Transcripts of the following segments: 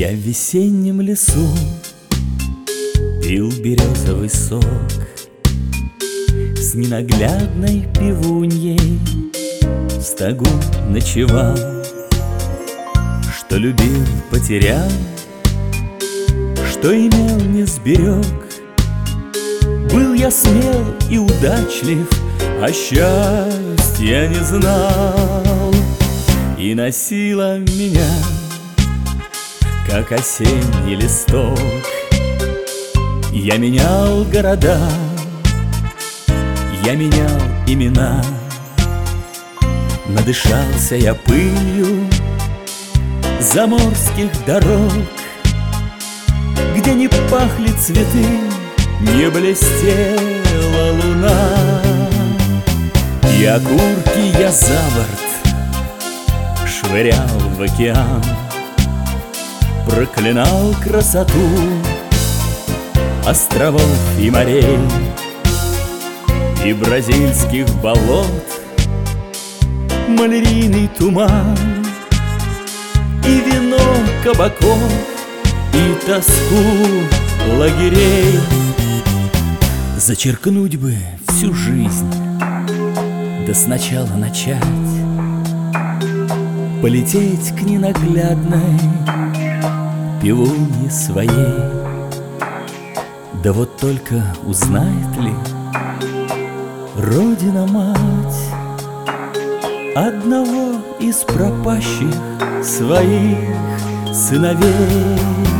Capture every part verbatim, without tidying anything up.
Я в весеннем лесу пил березовый сок с ненаглядной пивуньей, в стогу ночевал. Что любил, потерял, что имел, не сберег. Был я смел и удачлив, а счастья не знал. И носила меня, как осенний листок. Я менял города, я менял имена. Надышался я пылью заморских дорог, где не пахли цветы, не блестела луна. И окурки я за борт швырял в океан, проклинал красоту островов и морей, и бразильских болот малярийный туман, и вино кабаков, и тоску лагерей. Зачеркнуть бы всю жизнь, да сначала начать, полететь к ненаглядной пивунье своей. Да вот только узнает ли Родина-мать одного из пропащих своих сыновей?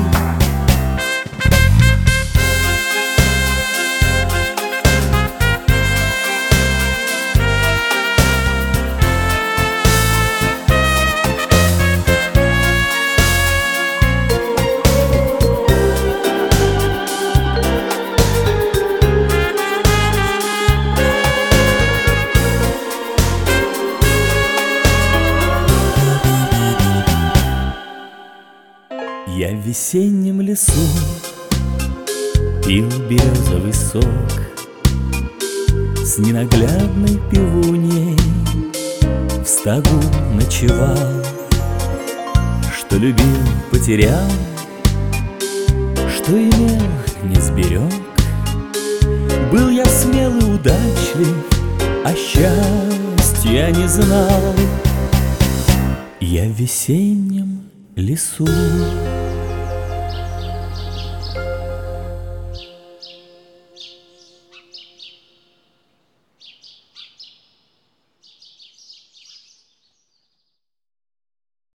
Я в весеннем лесу пил березовый сок с ненаглядной пивуньей, в стогу ночевал. Что любил, потерял, что имел, не сберег. Был я смел и удачлив, а счастья не знал. Я в весеннем лесу.